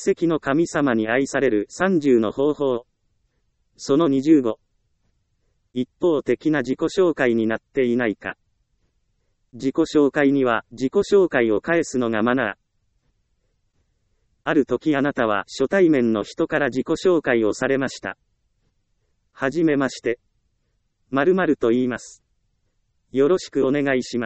奇跡の神様に愛される30の方法。その25。一方的な自己紹介になっていないか。自己紹介には自己紹介を返すのがマナー。ある時あなたは初対面の人から自己紹介をされました。はじめまして。〇〇と言います。よろしくお願いします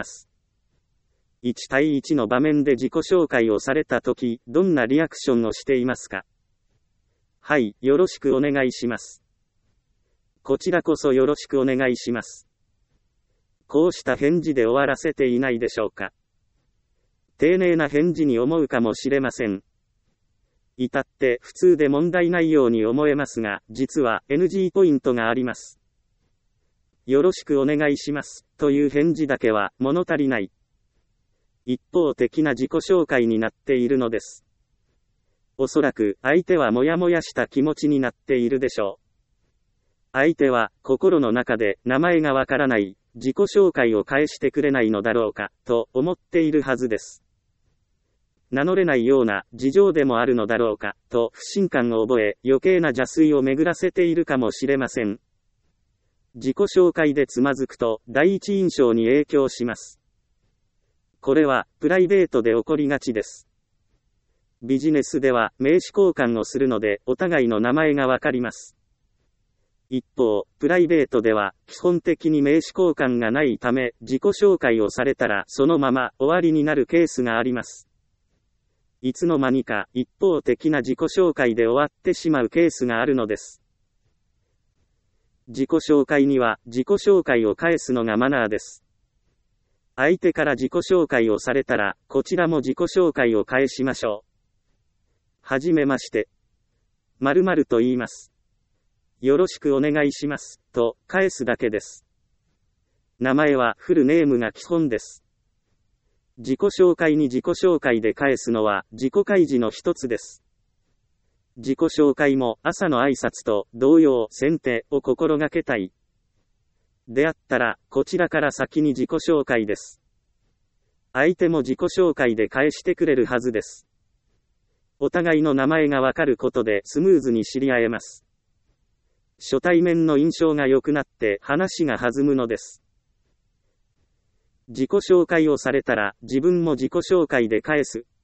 。1対1の場面で自己紹介をされた時、どんなリアクションをしていますか？はい、よろしくお願いします。こちらこそよろしくお願いします。こうした返事で終わらせていないでしょうか。丁寧な返事に思うかもしれません。至って普通で問題ないように思えますが、実は NG ポイントがあります。よろしくお願いします、という返事だけは物足りない。一方的な自己紹介になっているのです。おそらく相手はモヤモヤした気持ちになっているでしょう。相手は心の中で名前がわからない、自己紹介を返してくれないのだろうか、と思っているはずです。名乗れないような事情でもあるのだろうか、と不信感を覚え、余計な邪推を巡らせているかもしれません。自己紹介でつまずくと、第一印象に影響します。これは、プライベートで起こりがちです。ビジネスでは、名刺交換をするので、お互いの名前がわかります。一方、プライベートでは、基本的に名刺交換がないため、自己紹介をされたら、そのまま終わりになるケースがあります。いつの間にか、一方的な自己紹介で終わってしまうケースがあるのです。自己紹介には、自己紹介を返すのがマナーです。相手から自己紹介をされたら、こちらも自己紹介を返しましょう。はじめまして。〇〇と言います。よろしくお願いします、と返すだけです。名前はフルネームが基本です。自己紹介に自己紹介で返すのは自己開示の一つです。自己紹介も朝の挨拶と同様先手を心がけたい。であったら、こちらから先に自己紹介です。相手も自己紹介で返してくれるはずです。お互いの名前がわかることでスムーズに知り合えます。初対面の印象が良くなって話が弾むのです。自己紹介をされたら自分も自己紹介で返す